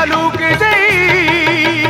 ਮਲੂਕ ਜੀ।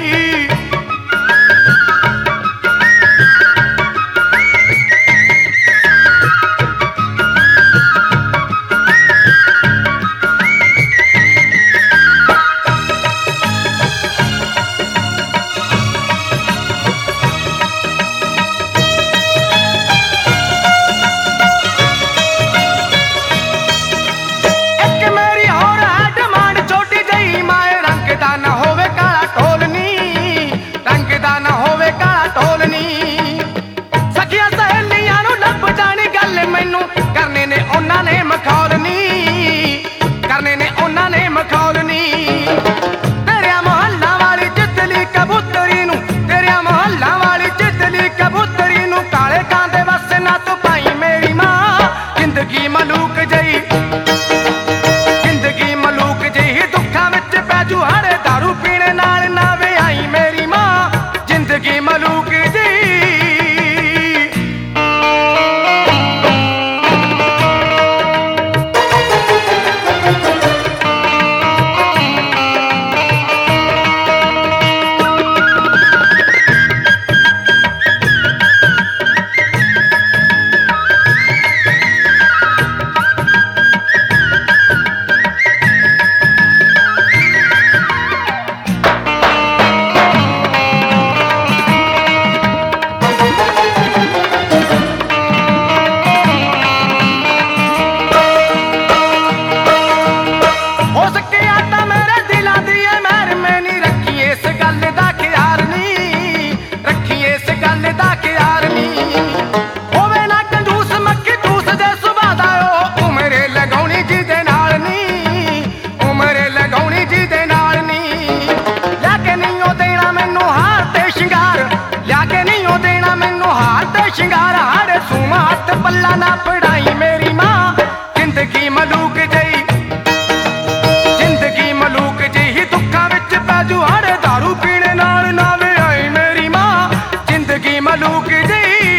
ਸ਼ਿੰਗਾਰ ਹਾੜੇ ਸੂਮਾ ਹੱਥ ਪੱਲਾ ਨਾ ਪੜਾਈ ਮੇਰੀ ਮਾਂ। ਜ਼ਿੰਦਗੀ ਮਲੂਕ ਜਈ, ਜ਼ਿੰਦਗੀ ਮਲੂਕ ਜਿਹੀ ਦੁੱਖਾਂ ਵਿੱਚ ਪੈਜੂ ਹਾੜੇ ਦਾਰੂ ਪੀਣੇ ਨਾਲ ਨਾ ਵੇ ਆਈ ਮੇਰੀ ਮਾਂ। ਜ਼ਿੰਦਗੀ ਮਲੂਕ ਜਈ।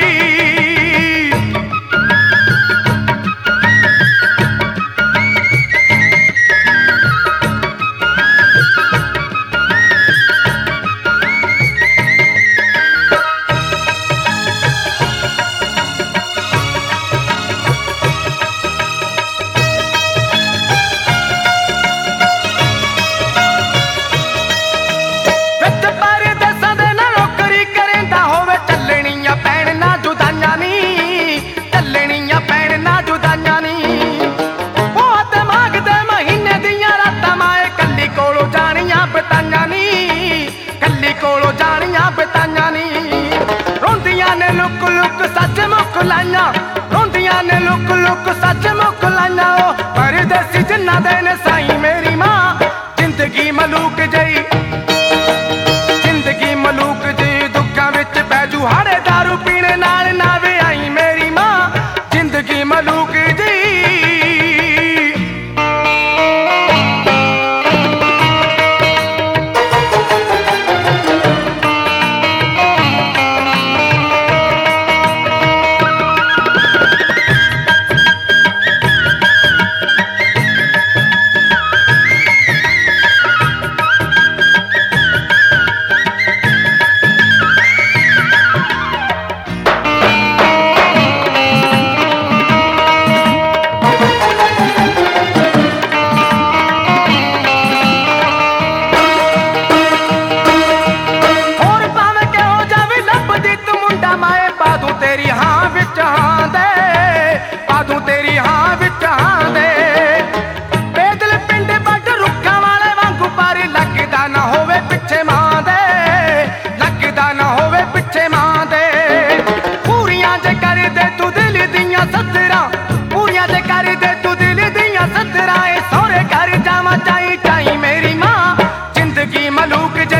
ਰੋਂਦੀਆਂ ਨੇ ਲੁਕ ਲੁਕ ਸੱਚ ਮੁੱਕ ਲਾਈਆਂ ਉਹ ਪਰਦੇਸੀ ਜਿੰਨਾ ਦੇ ਨੇ ਸਾਈ ਮੇਰੀ ਮਾਂ। ਜ਼ਿੰਦਗੀ ਮਲੂਕ ਜਈ, ਜ਼ਿੰਦਗੀ ਮਲੂਕ ਜੀ ਦੁੱਖਾਂ ਵਿੱਚ ਪੈਜੂ ਹਾੜੇ ਦਾਰੂ ਪੀਣੇ ਨਾਲ ਨਾ ਵੇ ਆਈ ਮੇਰੀ ਮਾਂ। ਜ਼ਿੰਦਗੀ ਮਲੂਕ ਜੀ। ਮਲੂਕ